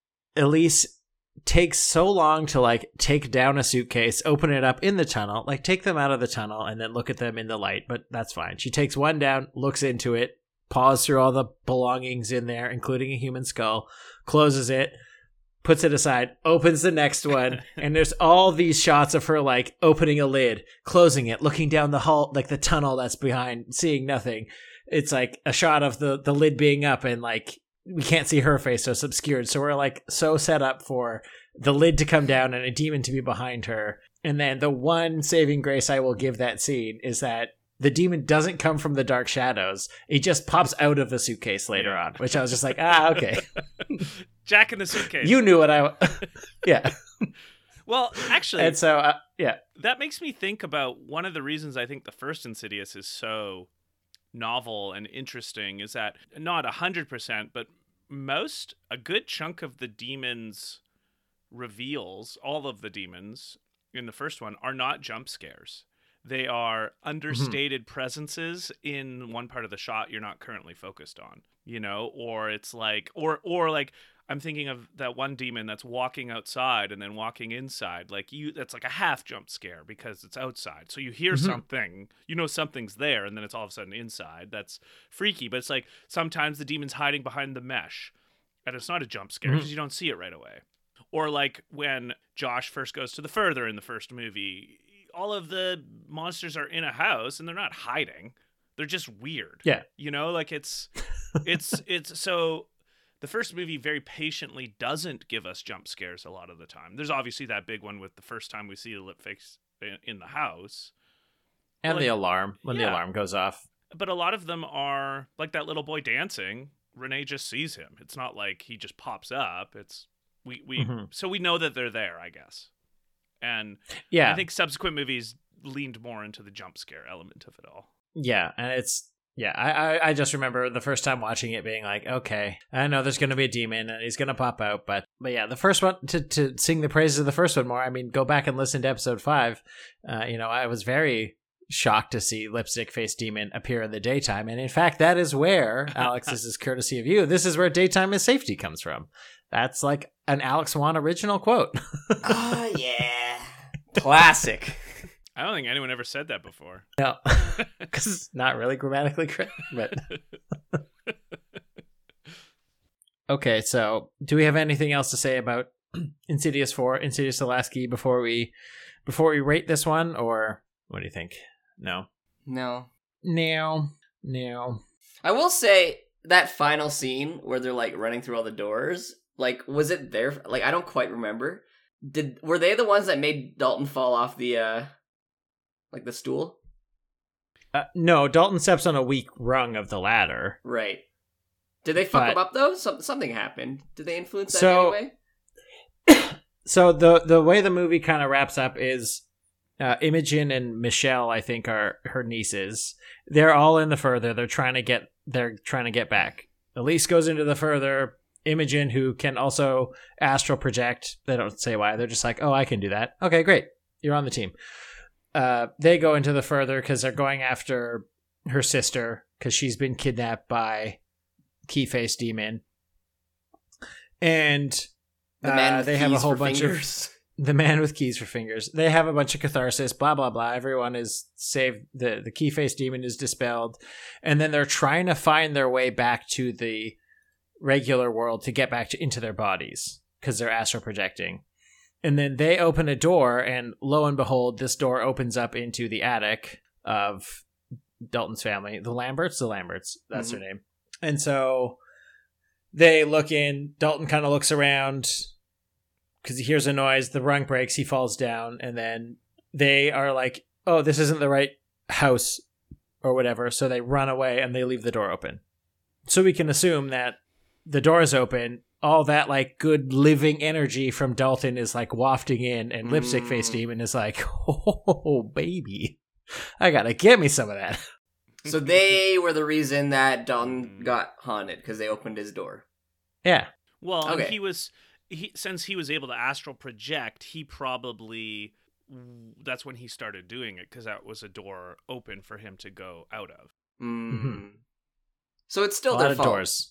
Elise takes so long to like take down a suitcase, open it up in the tunnel, like take them out of the tunnel and then look at them in the light, but that's fine. She takes one down, looks into it, paws through all the belongings in there, including a human skull, closes it, puts it aside, opens the next one, and there's all these shots of her like opening a lid, closing it, looking down the hall, like the tunnel that's behind, seeing nothing. It's like a shot of the the lid being up, and like we can't see her face, so it's obscured. So we're like so set up for the lid to come down and a demon to be behind her. And then the one saving grace I will give that scene is that the demon doesn't come from the dark shadows. He just pops out of the suitcase later on, which I was just like, ah, okay. Jack in the suitcase. You knew what I... yeah. Well, actually, And so, uh, yeah. that makes me think about one of the reasons I think the first Insidious is so novel and interesting is that not one hundred percent, but most, a good chunk of the demons' reveals, all of the demons in the first one, are not jump scares. They are understated mm-hmm. presences in one part of the shot you're not currently focused on, you know, or it's like, or, or like, I'm thinking of that one demon that's walking outside and then walking inside. Like you, that's like a half jump scare because it's outside. So you hear mm-hmm. something, you know, something's there, and then it's all of a sudden inside. That's freaky. But it's like sometimes the demon's hiding behind the mesh, and it's not a jump scare because mm-hmm. you don't see it right away. Or like when Josh first goes to the further in the first movie, all of the monsters are in a house and they're not hiding. They're just weird. Yeah. You know, like it's, it's, it's so the first movie very patiently doesn't give us jump scares a lot of the time. There's obviously that big one with the first time we see the lip face in the house. And like, the alarm, when yeah. the alarm goes off. But a lot of them are like that little boy dancing. Renee just sees him. It's not like he just pops up. It's we, we, mm-hmm. so we know that they're there, I guess. And yeah, I think subsequent movies leaned more into the jump scare element of it all. Yeah, and it's Yeah, I, I, I just remember the first time watching it being like, okay, I know there's going to be a demon and he's going to pop out. But but yeah, the first one, to, to sing the praises of the first one more, I mean, go back and listen to episode five. Uh, you know, I was very shocked to see Lipstick Face Demon appear in the daytime. And in fact, that is where, Alex, this is courtesy of you, this is where daytime is safety comes from. That's like an Alex Wan original quote. Oh, yeah. Classic. I don't think anyone ever said that before. No, because it's not really grammatically correct. But okay, so do we have anything else to say about Insidious four, Insidious the Last Key before we before we rate this one, or what do you think? No, No. no, no. I will say that final scene where they're like running through all the doors, like, was it there? Like, I don't quite remember. Did were they the ones that made Dalton fall off the uh like the stool? Uh, no, Dalton steps on a weak rung of the ladder. Right. Did they fuck But- him up though? Some, something happened. Did they influence that So- anyway? So the the way the movie kind of wraps up is uh, Imogen and Michelle, I think, are her nieces. They're all in the further. They're trying to get they're trying to get back. Elise goes into the further. Imogen, who can also astral project, they don't say why. They're just like, oh, I can do that. Okay, great. You're on the team. Uh, they go into the further because they're going after her sister because she's been kidnapped by Key-Face Demon. And The man uh, with they keys have a whole for bunch fingers. of the man with keys for fingers. They have a bunch of catharsis, blah blah blah. Everyone is saved. The the Key-Face Demon is dispelled, and then they're trying to find their way back to the regular world to get back to, into their bodies because they're astral projecting. And then they open a door, and lo and behold, this door opens up into the attic of Dalton's family. The Lamberts? The Lamberts. That's Mhm. their name. And so they look in. Dalton kind of looks around because he hears a noise. The rung breaks. He falls down. And then they are like, oh, this isn't the right house or whatever. So they run away, and they leave the door open. So we can assume that the door is open. All that like good living energy from Dalton is like wafting in, and Lipstick Face Mm. Demon is like, oh baby, I gotta get me some of that. So they were the reason that Dalton got haunted because they opened his door. Yeah, Well, and Okay. he was he since he was able to astral project, he probably that's when he started doing it because that was a door open for him to go out of. Mm. Mhm. So it's a still lot their of fault. doors.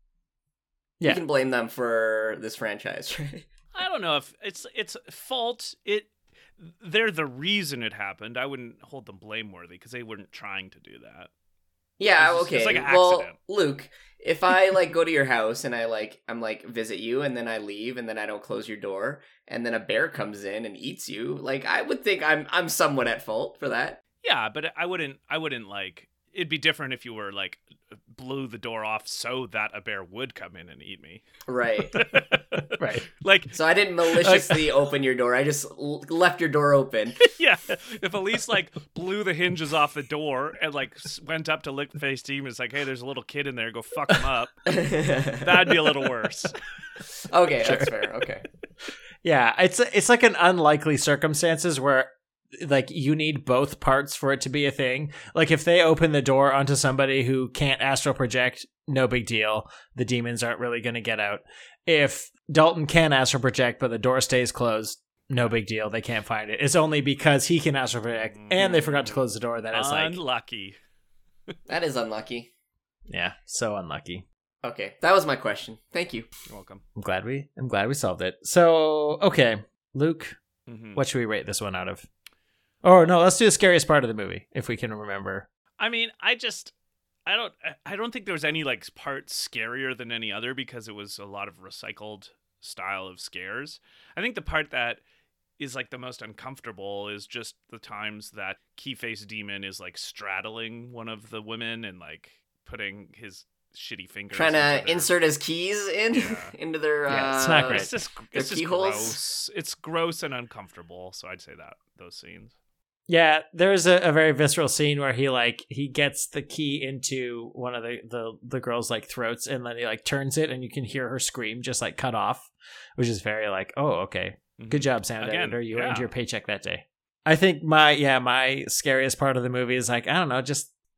You Yeah, can blame them for this franchise, right? I don't know if it's it's fault. It they're the reason it happened. I wouldn't hold them blameworthy because they weren't trying to do that. Yeah, It's just- okay. it's like an well, accident. Luke, if I like go to your house and I like I'm like visit you and then I leave and then I don't close your door and then a bear comes in and eats you, like I would think I'm I'm somewhat at fault for that. Yeah, but I wouldn't. I wouldn't like. It'd be different if you were like blew the door off so that a bear would come in and eat me. Right. right. Like, So I didn't maliciously open your door. I just l- left your door open. yeah, if Elise like blew the hinges off the door and like s- went up to Lick Face Team and is like, "Hey, there's a little kid in there. Go fuck him up." That'd be a little worse. Okay, that's fair. Okay. Yeah, it's it's like an unlikely circumstances where like you need both parts for it to be a thing. Like if they open the door onto somebody who can't astral project, no big deal. The demons aren't really going to get out. If Dalton can astral project but the door stays closed, no big deal. They can't find it. It's only because he can astral project and they forgot to close the door that it's like, Unlucky. That is unlucky. yeah, so unlucky. Okay, that was my question. Thank you. You're welcome. I'm glad we I'm glad we solved it. So, okay, Luke, Mhm. what should we rate this one out of? Oh, no, let's do the scariest part of the movie if we can remember. I mean, I just, I don't, I don't think there was any like part scarier than any other because it was a lot of recycled style of scares. I think the part that is like the most uncomfortable is just the times that Key-Face Demon is like straddling one of the women and like putting his shitty fingers Trying into to their- insert his keys in Yeah. into their. Yeah, it's uh, not great. It's just, Their it's just keyholes? gross. It's gross and uncomfortable. So I'd say that those scenes. Yeah, there's a, a very visceral scene where he like he gets the key into one of the, the the girl's like throats and then he like turns it and you can hear her scream just like cut off, which is very like, oh, okay. Good job, sound Again, editor. You yeah. earned your paycheck that day. I think my yeah, my scariest part of the movie is like, I don't know, just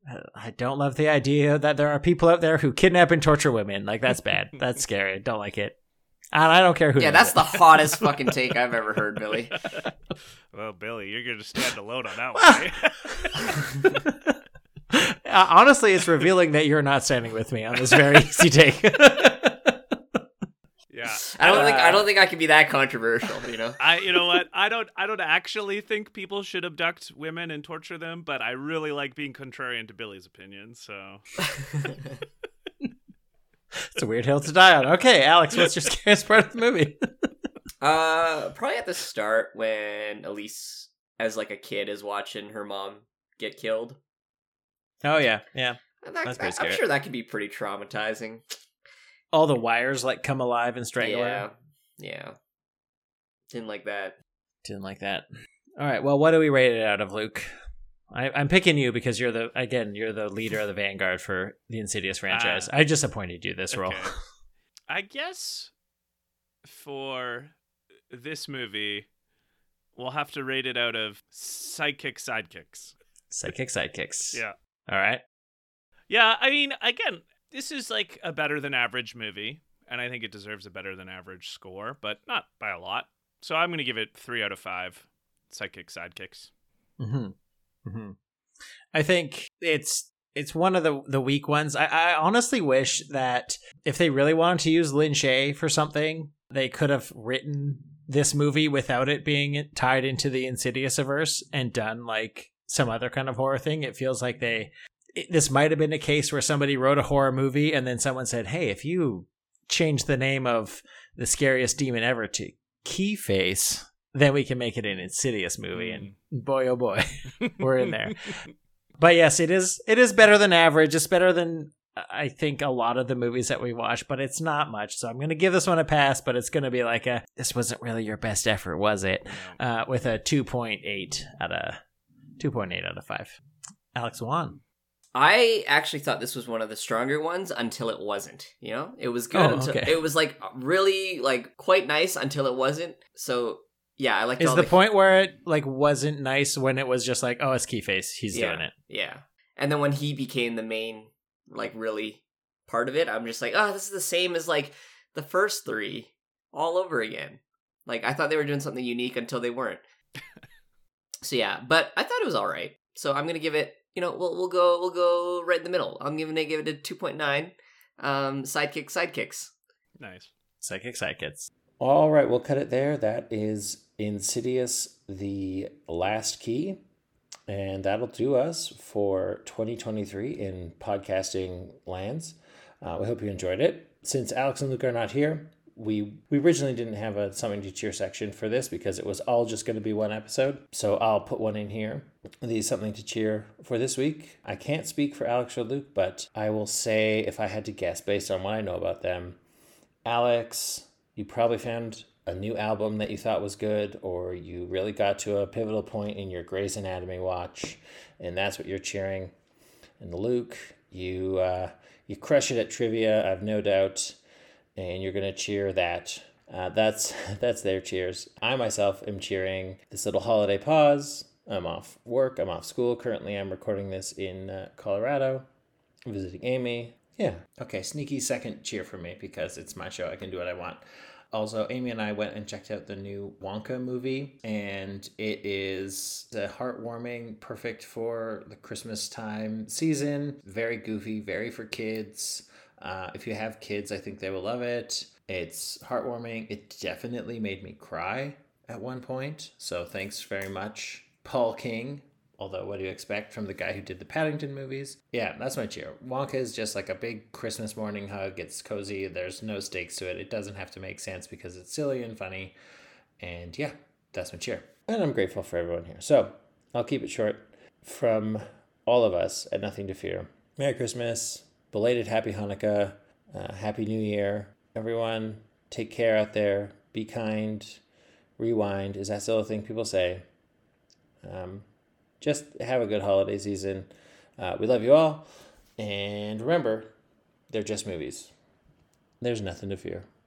I don't love the idea that there are people out there who kidnap and torture women. Like, that's bad. That's scary. Don't like it. And I don't care who. Yeah, that's it. The hottest fucking take I've ever heard, Billy. Well, Billy, you're going to stand alone on that one. uh, honestly, it's revealing that you're not standing with me on this very easy take. Yeah, I don't uh, think I don't think I can be that controversial. You know, I you know what I don't I don't actually think people should abduct women and torture them, but I really like being contrarian to Billy's opinion. So it's a weird hill to die on. Okay, Alex, what's your scariest part of the movie? uh, probably at the start when Elise, as like a kid, is watching her mom get killed. Oh yeah, yeah. That, that, I'm sure that could be pretty traumatizing. All the wires like come alive and strangle yeah, her. Yeah. Didn't like that. Didn't like that. All right. Well, what do we rate it out of, Luke? I, I'm picking you because you're the again you're the leader of the vanguard for the Insidious franchise. Uh, I just appointed you this okay. role. I guess for this movie, we'll have to rate it out of sidekick sidekicks. Sidekick sidekicks. Yeah. All right. Yeah. I mean, again. This is like a better than average movie, and I think it deserves a better than average score, but not by a lot. So I'm going to give it three out of five sidekick sidekicks. Mm-hmm. Mm-hmm. I think it's it's one of the, the weak ones. I, I honestly wish that if they really wanted to use Lin Shaye for something, they could have written this movie without it being tied into the Insidious-averse and done like some other kind of horror thing. It feels like they... This might have been a case where somebody wrote a horror movie and then someone said, hey, if you change the name of the scariest demon ever to Keyface, then we can make it an Insidious movie. And boy, oh boy, we're in there. But yes, it is it is better than average. It's better than, I think, a lot of the movies that we watch, but it's not much. So I'm going to give this one a pass, but it's going to be like a, this wasn't really your best effort, was it? Uh, with a two point eight out of two point eight out of five. Alex Wan. I actually thought this was one of the stronger ones until it wasn't, you know? It was good oh, until okay. it was like really like quite nice until it wasn't. So yeah, I like Is the, the point where it like wasn't nice when it was just like, oh, it's Keyface, he's yeah, doing it. Yeah. And then when he became the main like really part of it, I'm just like, oh, this is the same as like the first three all over again. Like I thought they were doing something unique until they weren't. So yeah, but I thought it was all right. So I'm going to give it You know, we'll we'll go we'll go right in the middle. I'm giving it give it a two point nine. Um, sidekick sidekicks. Nice. Sidekick sidekicks. All right, we'll cut it there. That is Insidious: The Last Key, and that'll do us for twenty twenty-three in podcasting lands. Uh, we hope you enjoyed it. Since Alex and Luke are not here, we we originally didn't have a something to cheer section for this because it was all just going to be one episode. So I'll put one in here. The something to cheer for this week. I can't speak for Alex or Luke, but I will say, if I had to guess based on what I know about them, Alex, you probably found a new album that you thought was good, or you really got to a pivotal point in your Grey's Anatomy watch, and that's what you're cheering. And Luke, you uh, you crush it at trivia, I've no doubt, and you're gonna cheer that. Uh, that's that's their cheers. I myself am cheering this little holiday pause. I'm off work. I'm off school. Currently, I'm recording this in uh, Colorado, visiting Amy. Yeah. Okay, sneaky second cheer for me because it's my show. I can do what I want. Also, Amy and I went and checked out the new Wonka movie, and it is uh, heartwarming, perfect for the Christmas time season. Very goofy, very for kids. Uh, if you have kids, I think they will love it. It's heartwarming. It definitely made me cry at one point, so thanks very much, Paul King. Although, what do you expect from the guy who did the Paddington movies? Yeah, that's my cheer. Wonka is just like a big Christmas morning hug. It's cozy. There's no stakes to it. It doesn't have to make sense because it's silly and funny. And yeah, that's my cheer. And I'm grateful for everyone here. So, I'll keep it short. From all of us at Nothing to Fear, Merry Christmas, belated Happy Hanukkah, uh, Happy New Year. Everyone, take care out there. Be kind. Rewind. Is that still a thing people say? Um... Just have a good holiday season. Uh, we love you all. And remember, they're just movies. There's nothing to fear.